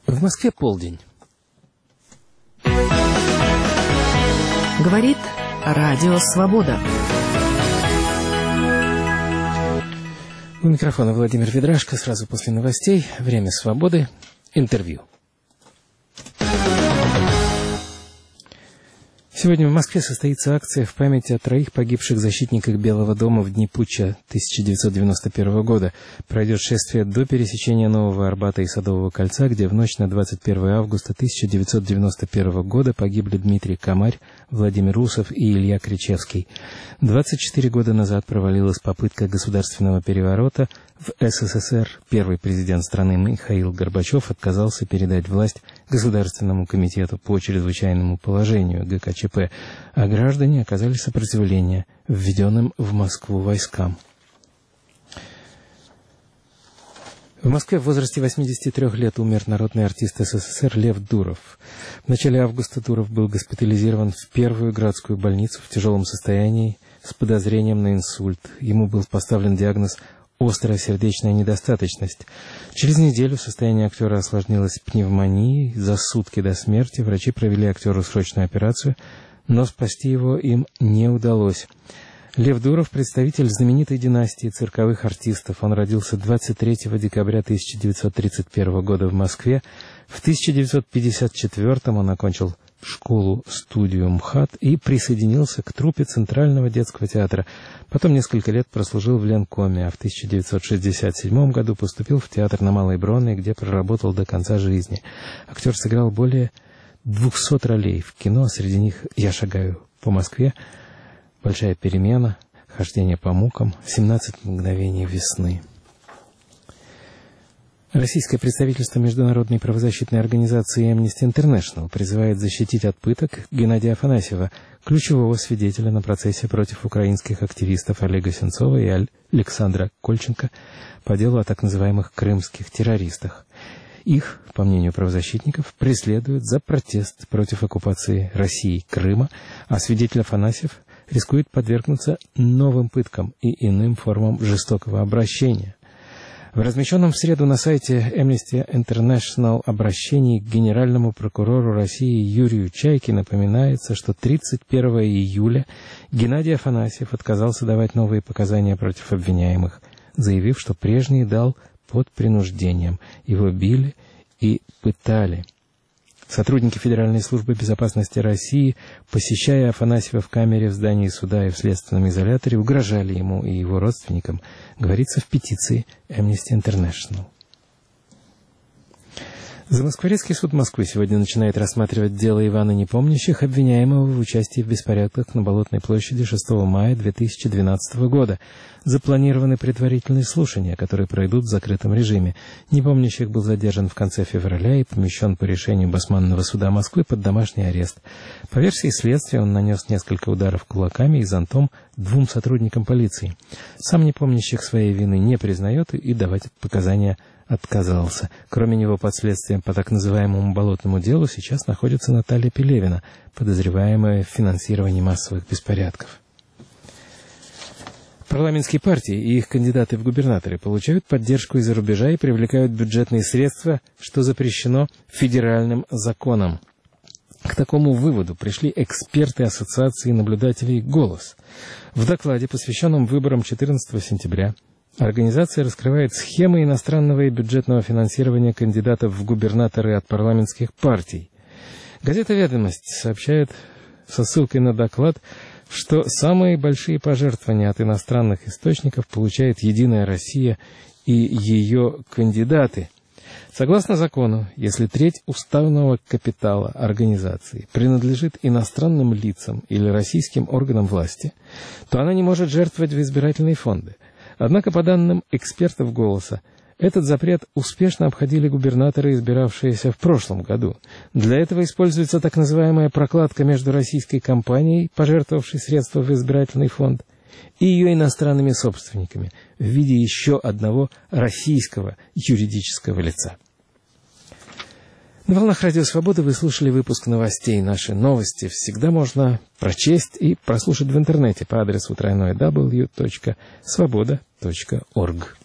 В Москве полдень. Говорит Радио Свобода. У микрофона Владимир Ведрашко. Сразу после новостей. Время свободы. Интервью. Сегодня в Москве состоится акция в память о 3 погибших защитниках Белого дома в дни путча 1991 года. Пройдет шествие до пересечения Нового Арбата и Садового кольца, где в ночь на 21 августа 1991 года погибли Дмитрий Комарь, Владимир Усов и Илья Кричевский. 24 года назад провалилась попытка государственного переворота в СССР. Первый президент страны Михаил Горбачев отказался передать власть Государственному комитету по чрезвычайному положению ГКЧП, а граждане оказали сопротивление введенным в Москву войскам. В Москве в возрасте 83 лет умер народный артист СССР Лев Дуров. В начале августа Дуров был госпитализирован в первую городскую больницу в тяжелом состоянии с подозрением на инсульт. Ему был поставлен диагноз «острая сердечная недостаточность». Через неделю состояние актера осложнилось пневмонией. За сутки до смерти врачи провели актеру срочную операцию, но спасти его им не удалось. Лев Дуров – представитель знаменитой династии цирковых артистов. Он родился 23 декабря 1931 года в Москве. В 1954 он окончил школу-студию МХАТ и присоединился к труппе Центрального детского театра. Потом несколько лет прослужил в Ленкоме, а в 1967 году поступил в театр на Малой Бронной, где проработал до конца жизни. Актер сыграл более 200 ролей в кино, среди них «Я шагаю по Москве», «Большая перемена», «Хождение по мукам», «17 мгновений весны». Российское представительство международной правозащитной организации Amnesty International призывает защитить от пыток Геннадия Афанасьева, ключевого свидетеля на процессе против украинских активистов Олега Сенцова и Александра Кольченко по делу о так называемых крымских террористах. Их, по мнению правозащитников, преследуют за протест против оккупации России Крыма, а свидетель Афанасьев рискует подвергнуться новым пыткам и иным формам жестокого обращения. В размещенном в среду на сайте Amnesty International обращении к генеральному прокурору России Юрию Чайке напоминается, что 31 июля Геннадий Афанасьев отказался давать новые показания против обвиняемых, заявив, что прежние дал под принуждением. Его били и пытали. Сотрудники Федеральной службы безопасности России, посещая Афанасьева в камере в здании суда и в следственном изоляторе, угрожали ему и его родственникам, говорится в петиции Amnesty International. Замоскворецкий суд Москвы сегодня начинает рассматривать дело Ивана Непомнящих, обвиняемого в участии в беспорядках на Болотной площади 6 мая 2012 года. Запланированы предварительные слушания, которые пройдут в закрытом режиме. Непомнящих был задержан в конце февраля и помещен по решению Басманного суда Москвы под домашний арест. По версии следствия, он нанес несколько ударов кулаками и зонтом 2 сотрудникам полиции. Сам Непомнящих своей вины не признает и давать показания отказался. Кроме него под следствием по так называемому болотному делу сейчас находится Наталья Пелевина, подозреваемая в финансировании массовых беспорядков. Парламентские партии и их кандидаты в губернаторы получают поддержку из-за рубежа и привлекают бюджетные средства, что запрещено федеральным законом. К такому выводу пришли эксперты Ассоциации наблюдателей «Голос». В докладе, посвященном выборам 14 сентября, организация раскрывает схемы иностранного и бюджетного финансирования кандидатов в губернаторы от парламентских партий. Газета «Ведомость» сообщает со ссылкой на доклад, что самые большие пожертвования от иностранных источников получает «Единая Россия» и ее кандидаты. Согласно закону, если треть уставного капитала организации принадлежит иностранным лицам или российским органам власти, то она не может жертвовать в избирательные фонды. Однако, по данным экспертов «Голоса», этот запрет успешно обходили губернаторы, избиравшиеся в прошлом году. Для этого используется так называемая прокладка между российской компанией, пожертвовавшей средства в избирательный фонд, и ее иностранными собственниками в виде еще одного российского юридического лица. На волнах Радио Свободы вы слушали выпуск новостей. Наши новости всегда можно прочесть и прослушать в интернете по адресу www.svoboda.org.